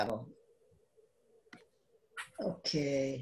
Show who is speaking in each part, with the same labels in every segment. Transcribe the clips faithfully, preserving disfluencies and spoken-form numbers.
Speaker 1: Ok.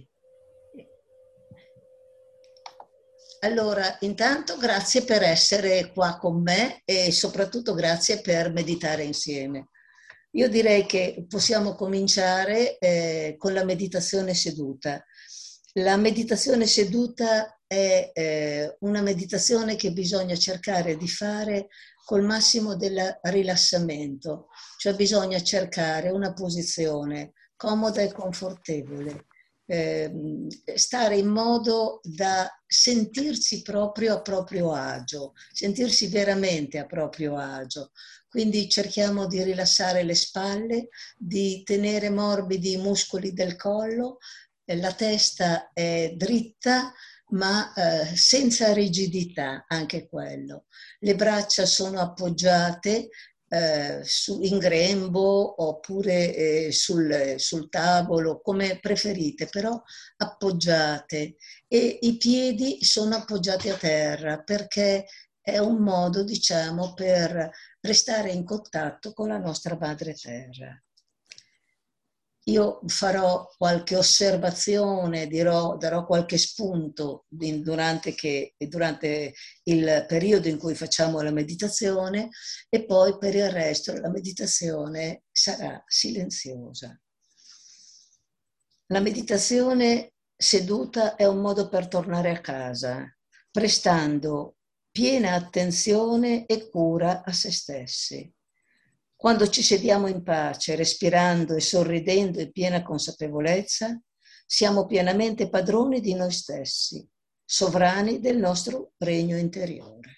Speaker 1: Allora, intanto grazie per essere qua con me e soprattutto grazie per meditare insieme. Io direi che possiamo cominciare eh, con la meditazione seduta. La meditazione seduta è eh, una meditazione che bisogna cercare di fare col massimo del rilassamento, cioè bisogna cercare una posizione comoda e confortevole, eh, stare in modo da sentirsi proprio a proprio agio, sentirsi veramente a proprio agio. Quindi cerchiamo di rilassare le spalle, di tenere morbidi i muscoli del collo, eh, la testa è dritta ma eh, senza rigidità, anche quello. Le braccia sono appoggiate eh, su, in grembo oppure eh, sul, sul tavolo, come preferite, però appoggiate, e i piedi sono appoggiati a terra perché è un modo, diciamo, per restare in contatto con la nostra madre terra. Io farò qualche osservazione, dirò, darò qualche spunto durante, che, durante il periodo in cui facciamo la meditazione, e poi per il resto la meditazione sarà silenziosa. La meditazione seduta è un modo per tornare a casa, prestando piena attenzione e cura a se stessi. Quando ci sediamo in pace, respirando e sorridendo in piena consapevolezza, siamo pienamente padroni di noi stessi, sovrani del nostro regno interiore.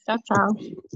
Speaker 2: Ciao ciao.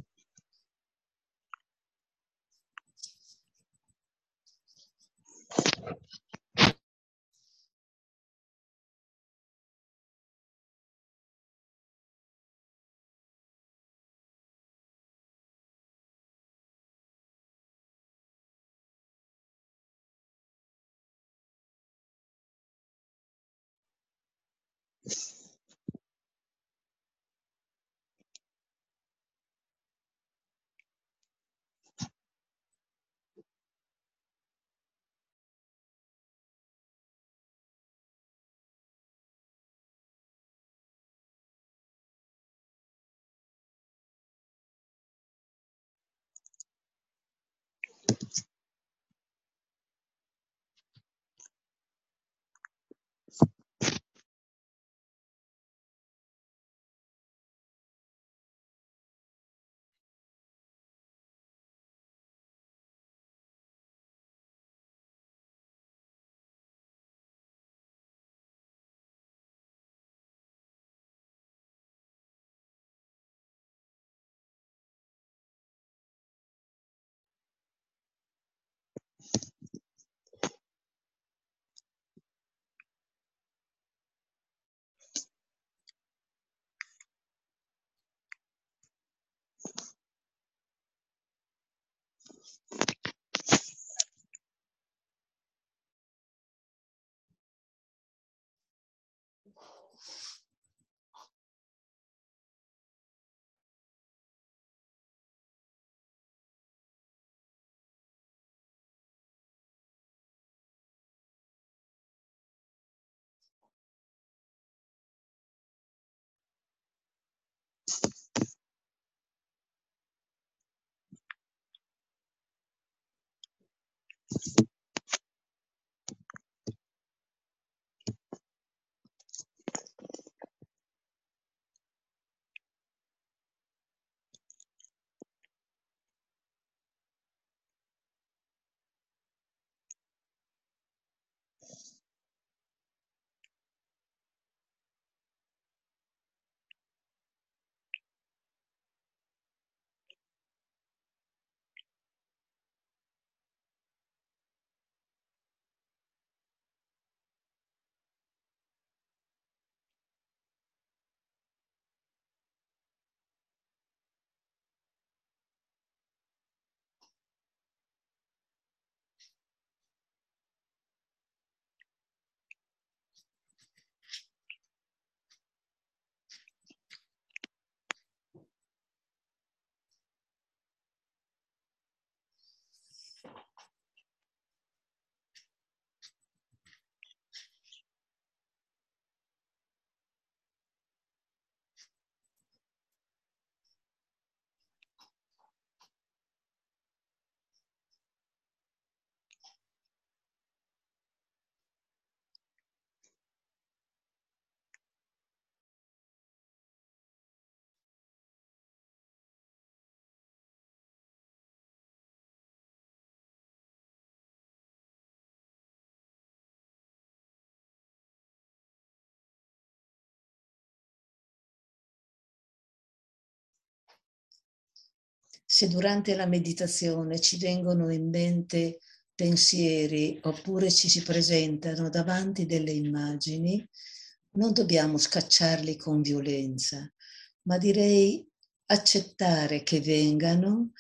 Speaker 1: Se durante la meditazione ci vengono in mente pensieri oppure ci si presentano davanti delle immagini, non dobbiamo scacciarli con violenza, ma direi accettare che vengano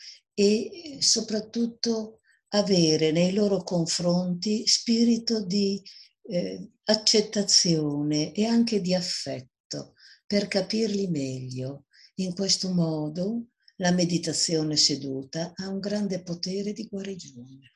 Speaker 1: e soprattutto avere nei loro confronti spirito di eh, accettazione e anche di affetto per capirli meglio. In questo modo la meditazione seduta ha un grande potere di guarigione.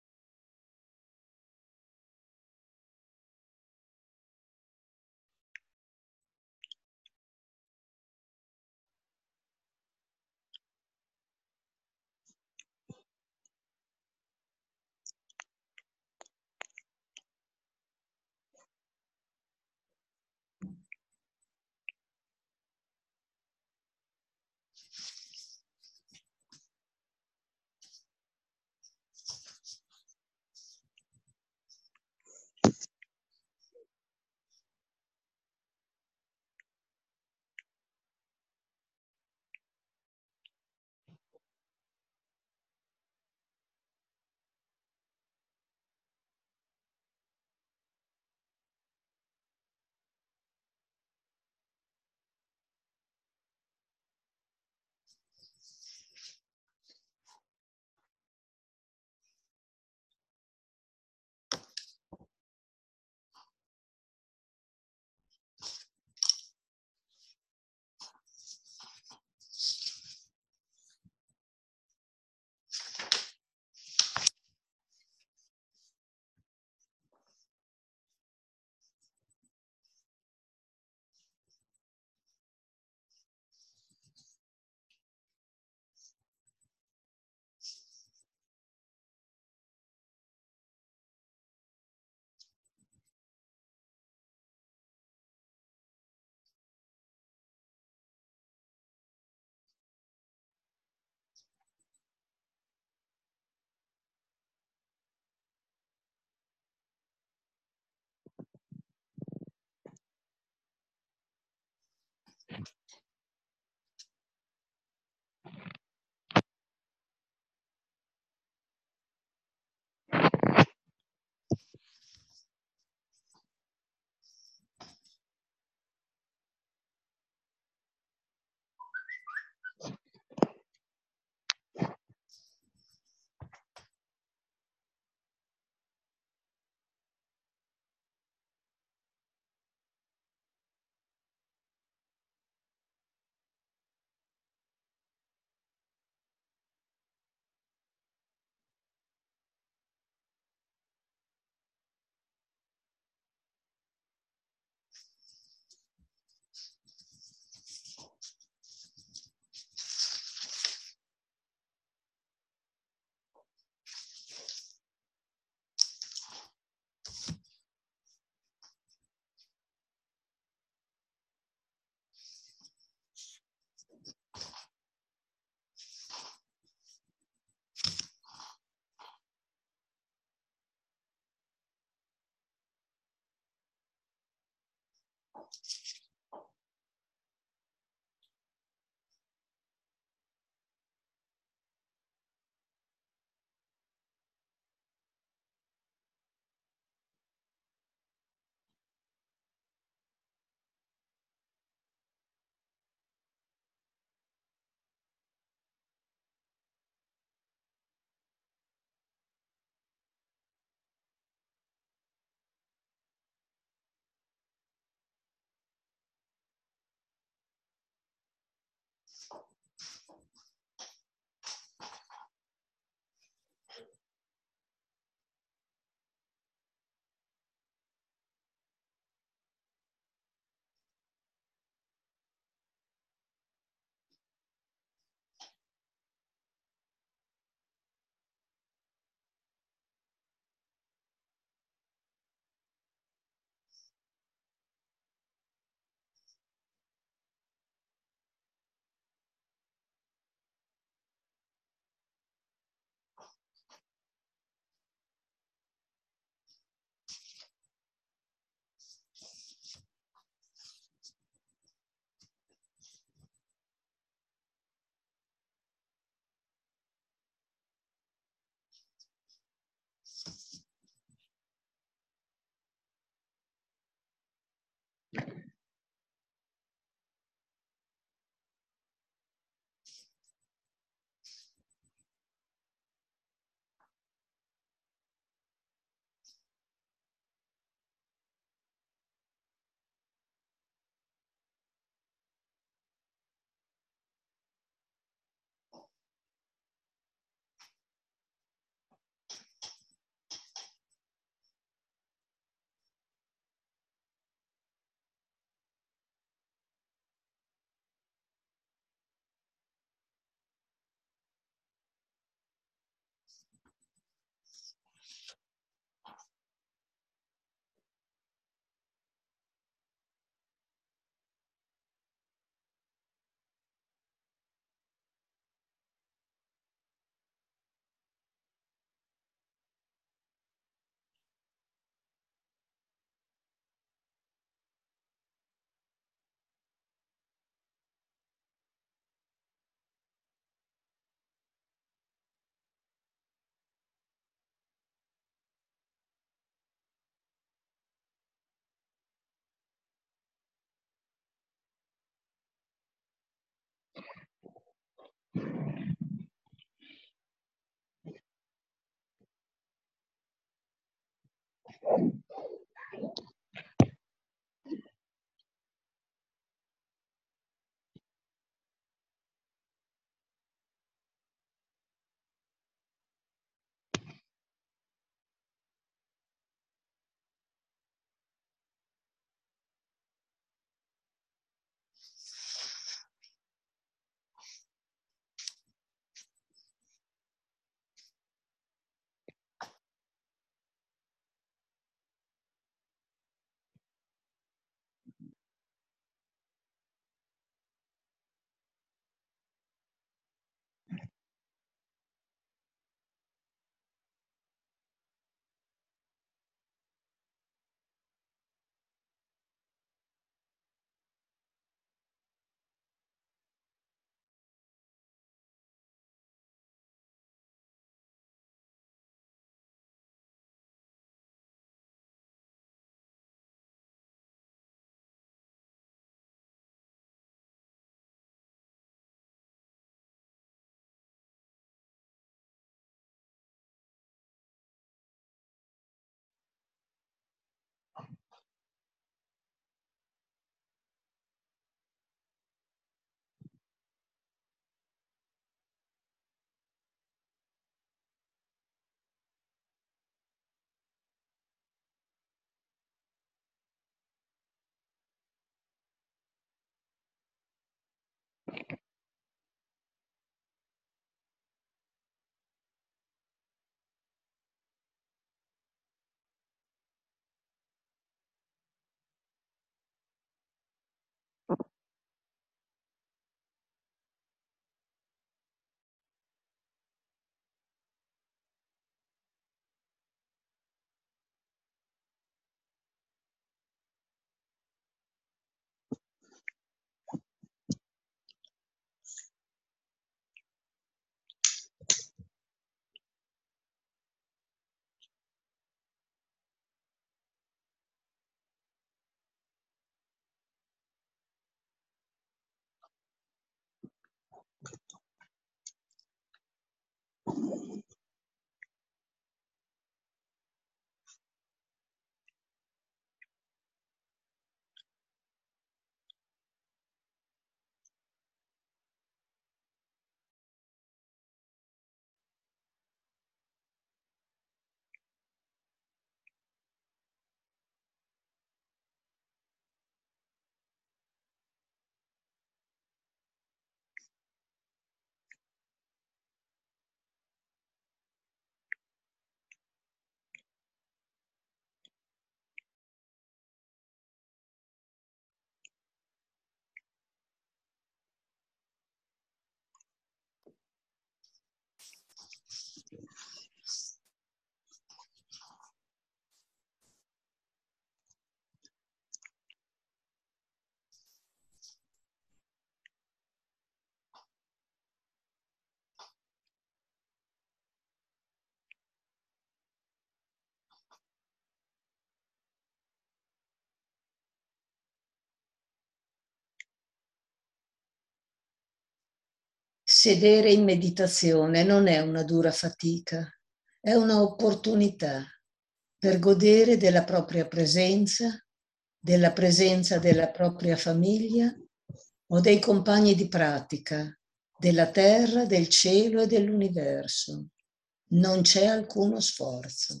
Speaker 1: Sedere in meditazione non è una dura fatica, è un'opportunità per godere della propria presenza, della presenza della propria famiglia o dei compagni di pratica, della terra, del cielo e dell'universo. Non c'è alcuno sforzo.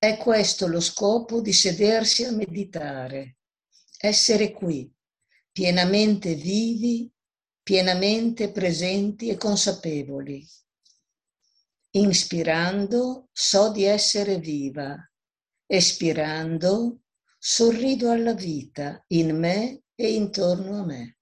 Speaker 1: È questo lo scopo di sedersi a meditare, essere qui, pienamente vivi, pienamente presenti e consapevoli. Inspirando so di essere viva, espirando sorrido alla vita in me e intorno a me.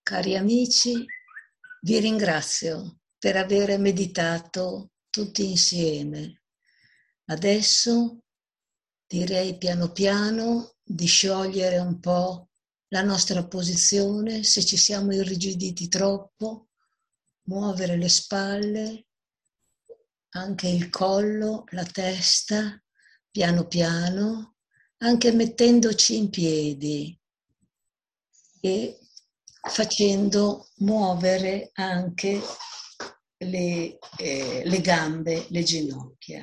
Speaker 1: Cari amici, vi ringrazio per aver meditato tutti insieme. Adesso direi piano piano di sciogliere un po' la nostra posizione, se ci siamo irrigiditi troppo, muovere le spalle, anche il collo, la testa, piano piano, anche mettendoci in piedi e facendo muovere anche le, eh, le gambe, le ginocchia.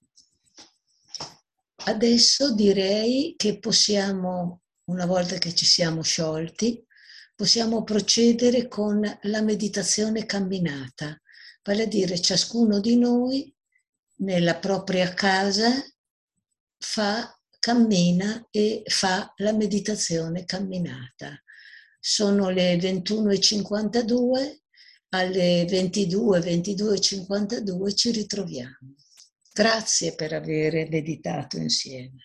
Speaker 1: Adesso direi che possiamo, una volta che ci siamo sciolti, possiamo procedere con la meditazione camminata, vale a dire ciascuno di noi nella propria casa fa, cammina e fa la meditazione camminata. Sono le ventuno e cinquantadue, alle ventidue, ventidue e cinquantadue ci ritroviamo. Grazie per aver meditato insieme.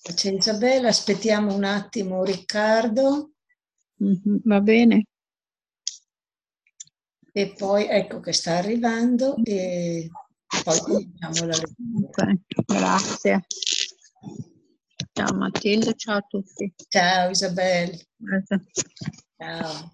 Speaker 1: C'è Isabella, aspettiamo un attimo Riccardo.
Speaker 2: Mm-hmm, va bene.
Speaker 1: E poi ecco che sta arrivando e poi cominciamo la lettura.
Speaker 2: Ok, grazie. Ciao Matilde, ciao a tutti.
Speaker 1: Ciao Isabella.
Speaker 2: Grazie.
Speaker 1: Ciao.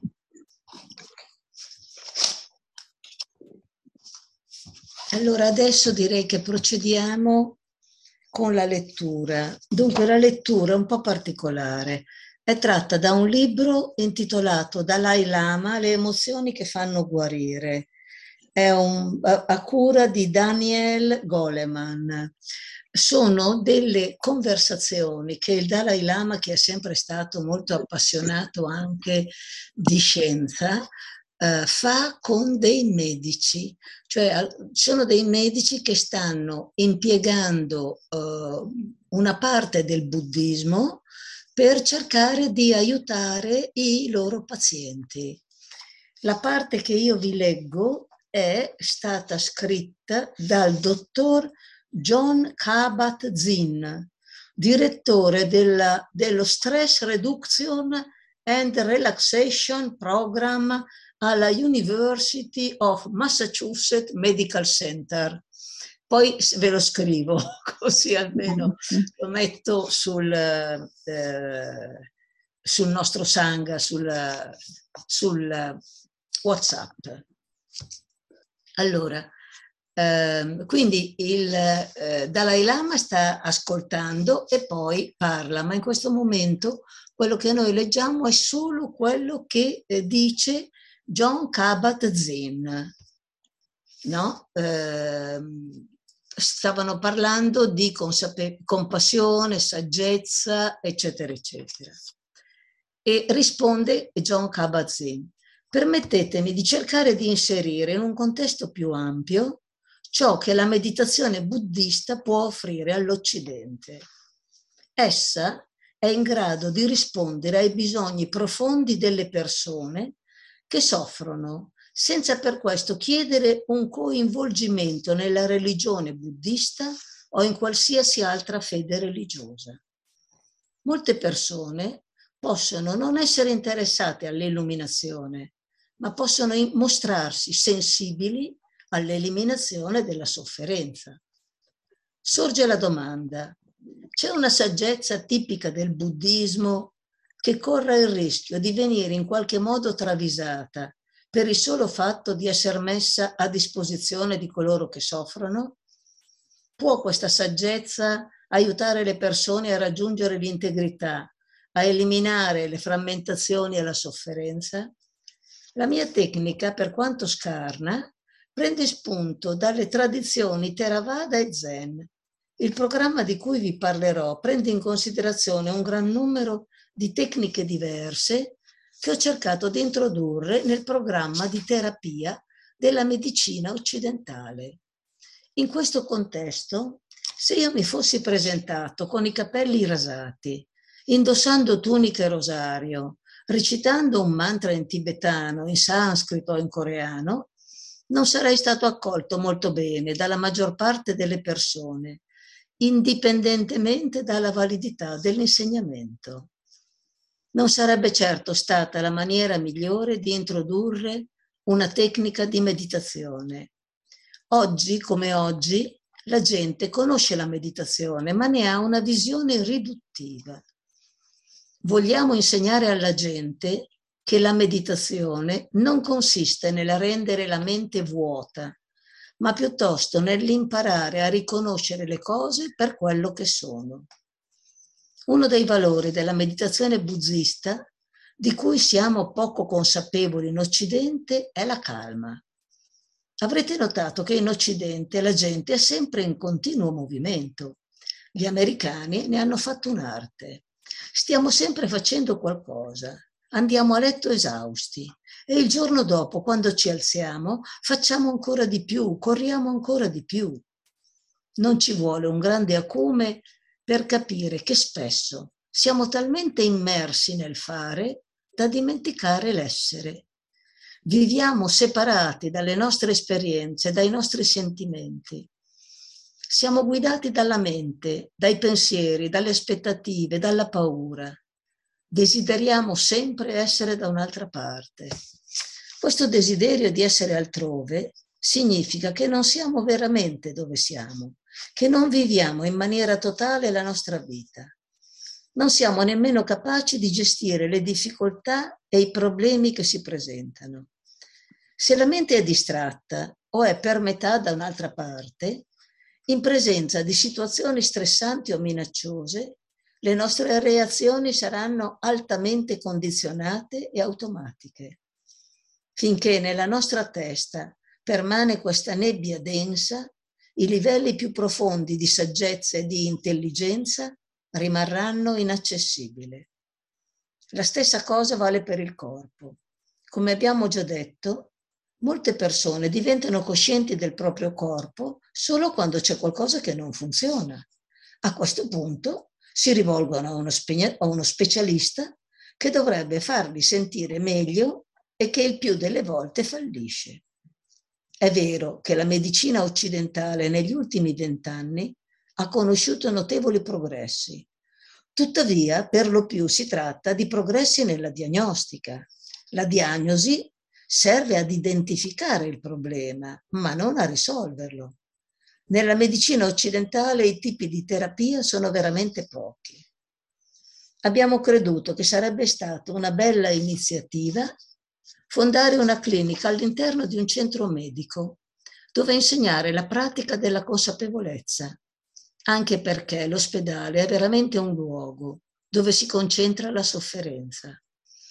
Speaker 1: Allora adesso direi che procediamo con la lettura. Dunque la lettura è un po' particolare. È tratta da un libro intitolato Dalai Lama, le emozioni che fanno guarire. È un, a, a cura di Daniel Goleman. Sono delle conversazioni che il Dalai Lama, che è sempre stato molto appassionato anche di scienza, eh, fa con dei medici, cioè sono dei medici che stanno impiegando eh, una parte del buddismo per cercare di aiutare i loro pazienti. La parte che io vi leggo è stata scritta dal dottor Jon Kabat-Zinn, direttore della, dello Stress Reduction and Relaxation Program alla University of Massachusetts Medical Center. Poi ve lo scrivo, così almeno lo metto sul, eh, sul nostro Sangha, sul, sul WhatsApp. Allora, ehm, quindi il eh, Dalai Lama sta ascoltando e poi parla, ma in questo momento quello che noi leggiamo è solo quello che eh, dice Jon Kabat-Zinn, no? Eh, stavano parlando di consape- compassione, saggezza, eccetera, eccetera. E risponde Jon Kabat-Zinn: permettetemi di cercare di inserire in un contesto più ampio ciò che la meditazione buddista può offrire all'Occidente. Essa è in grado di rispondere ai bisogni profondi delle persone che soffrono, senza per questo chiedere un coinvolgimento nella religione buddista o in qualsiasi altra fede religiosa. Molte persone possono non essere interessate all'illuminazione, ma possono mostrarsi sensibili all'eliminazione della sofferenza. Sorge la domanda: c'è una saggezza tipica del buddismo che corra il rischio di venire in qualche modo travisata per il solo fatto di essere messa a disposizione di coloro che soffrono? Può questa saggezza aiutare le persone a raggiungere l'integrità, a eliminare le frammentazioni e la sofferenza? La mia tecnica, per quanto scarna, prende spunto dalle tradizioni Theravada e Zen. Il programma di cui vi parlerò prende in considerazione un gran numero di tecniche diverse che ho cercato di introdurre nel programma di terapia della medicina occidentale. In questo contesto, se io mi fossi presentato con i capelli rasati, indossando tunica e rosario, recitando un mantra in tibetano, in sanscrito o in coreano, non sarei stato accolto molto bene dalla maggior parte delle persone, indipendentemente dalla validità dell'insegnamento. Non sarebbe certo stata la maniera migliore di introdurre una tecnica di meditazione. Oggi, come oggi, la gente conosce la meditazione, ma ne ha una visione riduttiva. Vogliamo insegnare alla gente che la meditazione non consiste nel rendere la mente vuota, ma piuttosto nell'imparare a riconoscere le cose per quello che sono. Uno dei valori della meditazione buddista, di cui siamo poco consapevoli in Occidente, è la calma. Avrete notato che in Occidente la gente è sempre in continuo movimento. Gli americani ne hanno fatto un'arte. Stiamo sempre facendo qualcosa. Andiamo a letto esausti e il giorno dopo, quando ci alziamo, facciamo ancora di più, corriamo ancora di più. Non ci vuole un grande acume per capire che spesso siamo talmente immersi nel fare da dimenticare l'essere. Viviamo separati dalle nostre esperienze, dai nostri sentimenti. Siamo guidati dalla mente, dai pensieri, dalle aspettative, dalla paura. Desideriamo sempre essere da un'altra parte. Questo desiderio di essere altrove significa che non siamo veramente dove siamo, che non viviamo in maniera totale la nostra vita. Non siamo nemmeno capaci di gestire le difficoltà e i problemi che si presentano. Se la mente è distratta o è per metà da un'altra parte, in presenza di situazioni stressanti o minacciose, le nostre reazioni saranno altamente condizionate e automatiche. Finché nella nostra testa permane questa nebbia densa, i livelli più profondi di saggezza e di intelligenza rimarranno inaccessibili. La stessa cosa vale per il corpo. Come abbiamo già detto, molte persone diventano coscienti del proprio corpo solo quando c'è qualcosa che non funziona. A questo punto si rivolgono a uno, spe- a uno specialista che dovrebbe farli sentire meglio e che il più delle volte fallisce. È vero che la medicina occidentale negli ultimi vent'anni ha conosciuto notevoli progressi. Tuttavia, per lo più si tratta di progressi nella diagnostica. La diagnosi serve ad identificare il problema, ma non a risolverlo. Nella medicina occidentale i tipi di terapia sono veramente pochi. Abbiamo creduto che sarebbe stata una bella iniziativa fondare una clinica all'interno di un centro medico dove insegnare la pratica della consapevolezza, anche perché l'ospedale è veramente un luogo dove si concentra la sofferenza.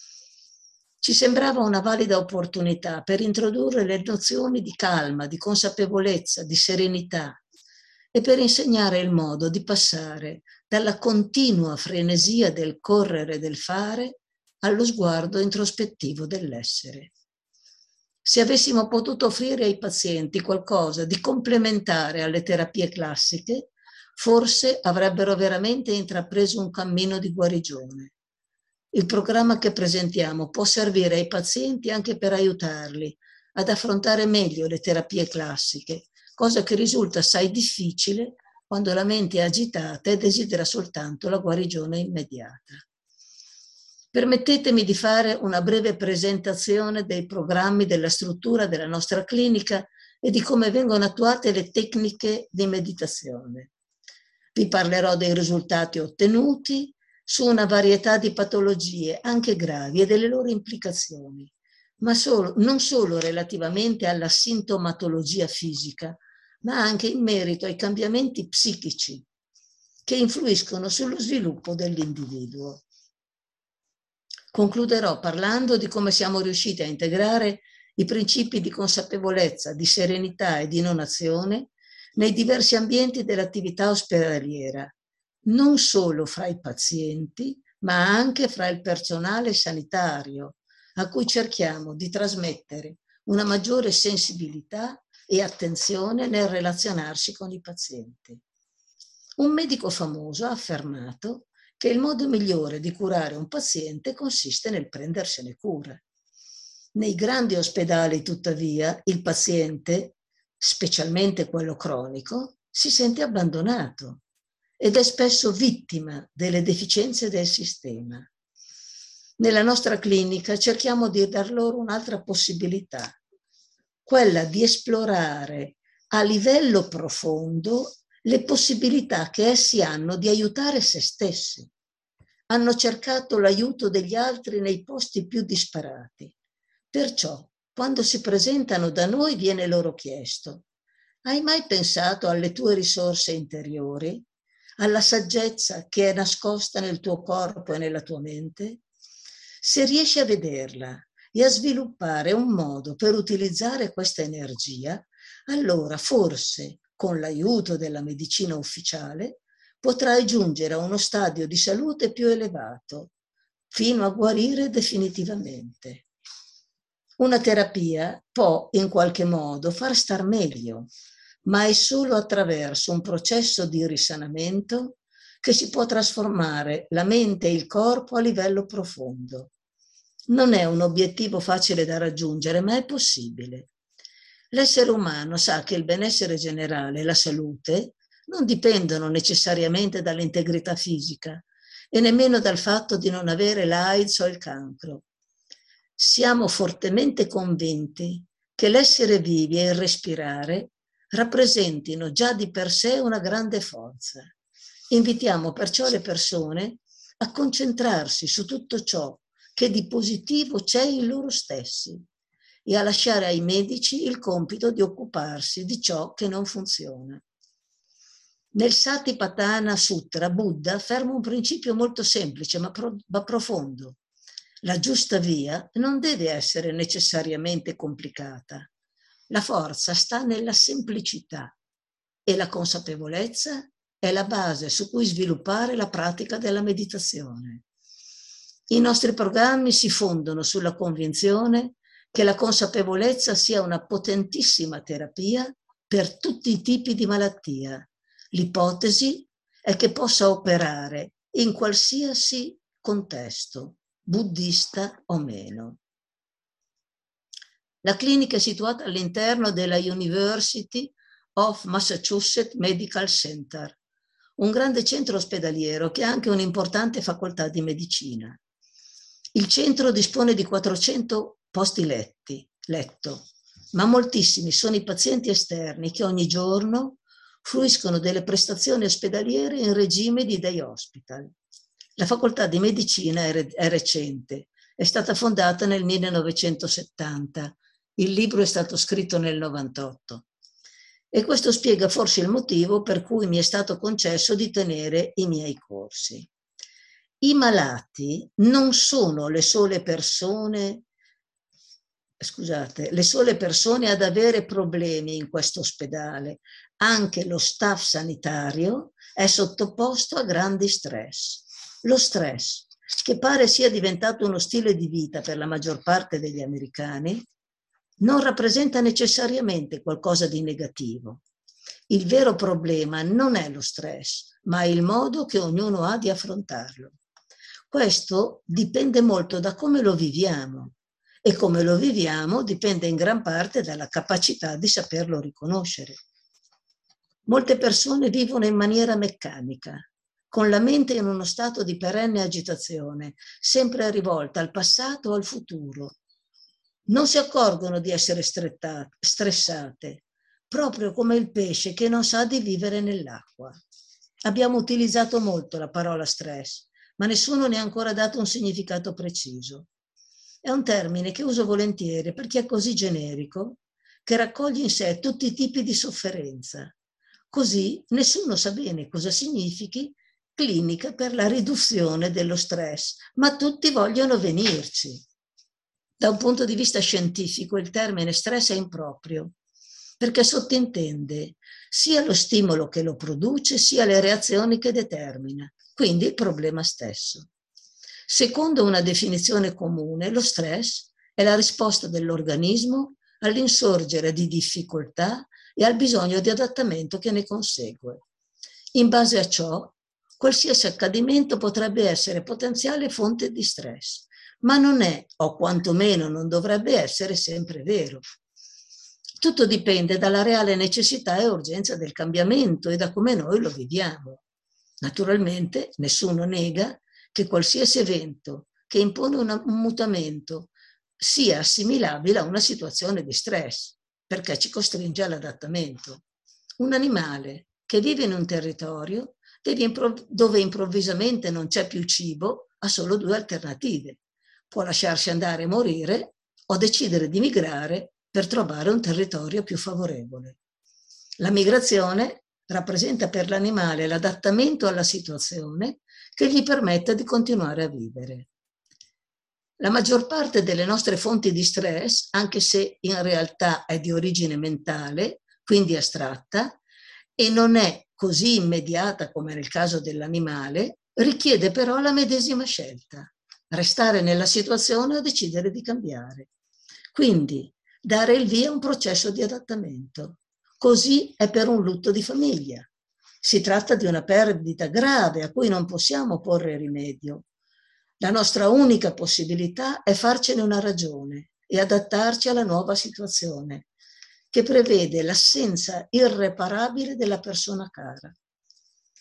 Speaker 1: Ci sembrava una valida opportunità per introdurre le nozioni di calma, di consapevolezza, di serenità e per insegnare il modo di passare dalla continua frenesia del correre e del fare allo sguardo introspettivo dell'essere. Se avessimo potuto offrire ai pazienti qualcosa di complementare alle terapie classiche, forse avrebbero veramente intrapreso un cammino di guarigione. Il programma che presentiamo può servire ai pazienti anche per aiutarli ad affrontare meglio le terapie classiche, cosa che risulta assai difficile quando la mente è agitata e desidera soltanto la guarigione immediata. Permettetemi di fare una breve presentazione dei programmi, della struttura della nostra clinica e di come vengono attuate le tecniche di meditazione. Vi parlerò dei risultati ottenuti su una varietà di patologie, anche gravi, e delle loro implicazioni, ma solo, non solo relativamente alla sintomatologia fisica, ma anche in merito ai cambiamenti psichici che influiscono sullo sviluppo dell'individuo. Concluderò parlando di come siamo riusciti a integrare i principi di consapevolezza, di serenità e di non azione nei diversi ambienti dell'attività ospedaliera, non solo fra i pazienti, ma anche fra il personale sanitario, a cui cerchiamo di trasmettere una maggiore sensibilità e attenzione nel relazionarsi con i pazienti. Un medico famoso ha affermato che il modo migliore di curare un paziente consiste nel prendersene cura. Nei grandi ospedali, tuttavia, il paziente, specialmente quello cronico, si sente abbandonato ed è spesso vittima delle deficienze del sistema. Nella nostra clinica cerchiamo di dar loro un'altra possibilità, quella di esplorare a livello profondo le possibilità che essi hanno di aiutare se stessi. Hanno cercato l'aiuto degli altri nei posti più disparati. Perciò, quando si presentano da noi, viene loro chiesto: hai mai pensato alle tue risorse interiori, alla saggezza che è nascosta nel tuo corpo e nella tua mente? Se riesci a vederla e a sviluppare un modo per utilizzare questa energia, allora forse, con l'aiuto della medicina ufficiale, potrai giungere a uno stadio di salute più elevato, fino a guarire definitivamente. Una terapia può in qualche modo far star meglio, ma è solo attraverso un processo di risanamento che si può trasformare la mente e il corpo a livello profondo. Non è un obiettivo facile da raggiungere, ma è possibile. L'essere umano sa che il benessere generale, la salute, non dipendono necessariamente dall'integrità fisica e nemmeno dal fatto di non avere l'AIDS o il cancro. Siamo fortemente convinti che l'essere vivi e il respirare rappresentino già di per sé una grande forza. Invitiamo perciò le persone a concentrarsi su tutto ciò che di positivo c'è in loro stessi e a lasciare ai medici il compito di occuparsi di ciò che non funziona. Nel Satipatthana Sutra, Buddha afferma un principio molto semplice ma, pro- ma profondo. La giusta via non deve essere necessariamente complicata. La forza sta nella semplicità e la consapevolezza è la base su cui sviluppare la pratica della meditazione. I nostri programmi si fondano sulla convinzione che la consapevolezza sia una potentissima terapia per tutti i tipi di malattia. L'ipotesi è che possa operare in qualsiasi contesto, buddista o meno. La clinica è situata all'interno della University of Massachusetts Medical Center, un grande centro ospedaliero che ha anche un'importante facoltà di medicina. Il centro dispone di quattrocento posti letti, letto, ma moltissimi sono i pazienti esterni che ogni giorno fruiscono delle prestazioni ospedaliere in regime di day hospital. La facoltà di medicina è, re- è recente, è stata fondata nel millenovecentosettanta, il libro è stato scritto nel novantotto. E questo spiega forse il motivo per cui mi è stato concesso di tenere i miei corsi. I malati non sono le sole persone, scusate, le sole persone ad avere problemi in questo ospedale. Anche lo staff sanitario è sottoposto a grandi stress. Lo stress, che pare sia diventato uno stile di vita per la maggior parte degli americani, non rappresenta necessariamente qualcosa di negativo. Il vero problema non è lo stress, ma il modo che ognuno ha di affrontarlo. Questo dipende molto da come lo viviamo e come lo viviamo dipende in gran parte dalla capacità di saperlo riconoscere. Molte persone vivono in maniera meccanica, con la mente in uno stato di perenne agitazione, sempre rivolta al passato o al futuro. Non si accorgono di essere stressate, proprio come il pesce che non sa di vivere nell'acqua. Abbiamo utilizzato molto la parola stress, ma nessuno ne ha ancora dato un significato preciso. È un termine che uso volentieri perché è così generico che raccoglie in sé tutti i tipi di sofferenza. Così nessuno sa bene cosa significhi clinica per la riduzione dello stress, ma tutti vogliono venirci. Da un punto di vista scientifico il termine stress è improprio, perché sottintende sia lo stimolo che lo produce, sia le reazioni che determina, quindi il problema stesso. Secondo una definizione comune, lo stress è la risposta dell'organismo all'insorgere di difficoltà e al bisogno di adattamento che ne consegue. In base a ciò, qualsiasi accadimento potrebbe essere potenziale fonte di stress, ma non è, o quantomeno non dovrebbe essere, sempre vero. Tutto dipende dalla reale necessità e urgenza del cambiamento e da come noi lo viviamo. Naturalmente, nessuno nega che qualsiasi evento che impone una, un mutamento sia assimilabile a una situazione di stress, perché ci costringe all'adattamento. Un animale che vive in un territorio dove improvvisamente non c'è più cibo ha solo due alternative. Può lasciarsi andare e morire o decidere di migrare per trovare un territorio più favorevole. La migrazione rappresenta per l'animale l'adattamento alla situazione che gli permette di continuare a vivere. La maggior parte delle nostre fonti di stress, anche se in realtà è di origine mentale, quindi astratta, e non è così immediata come nel caso dell'animale, richiede però la medesima scelta: restare nella situazione o decidere di cambiare. Quindi dare il via a un processo di adattamento. Così è per un lutto di famiglia. Si tratta di una perdita grave a cui non possiamo porre rimedio. La nostra unica possibilità è farcene una ragione e adattarci alla nuova situazione, che prevede l'assenza irreparabile della persona cara.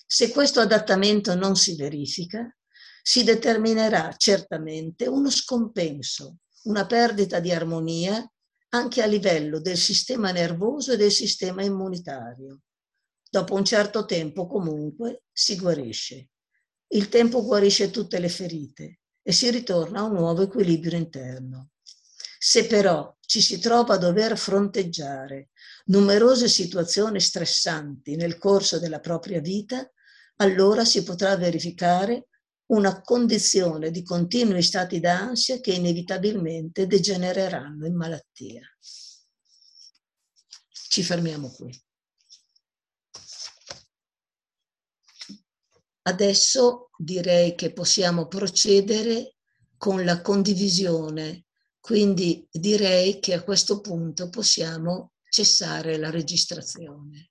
Speaker 1: Se questo adattamento non si verifica, si determinerà certamente uno scompenso, una perdita di armonia anche a livello del sistema nervoso e del sistema immunitario. Dopo un certo tempo comunque si guarisce. Il tempo guarisce tutte le ferite e si ritorna a un nuovo equilibrio interno. Se però ci si trova a dover fronteggiare numerose situazioni stressanti nel corso della propria vita, allora si potrà verificare una condizione di continui stati d'ansia che inevitabilmente degenereranno in malattia. Ci fermiamo qui. Adesso direi che possiamo procedere con la condivisione, quindi direi che a questo punto possiamo cessare la registrazione.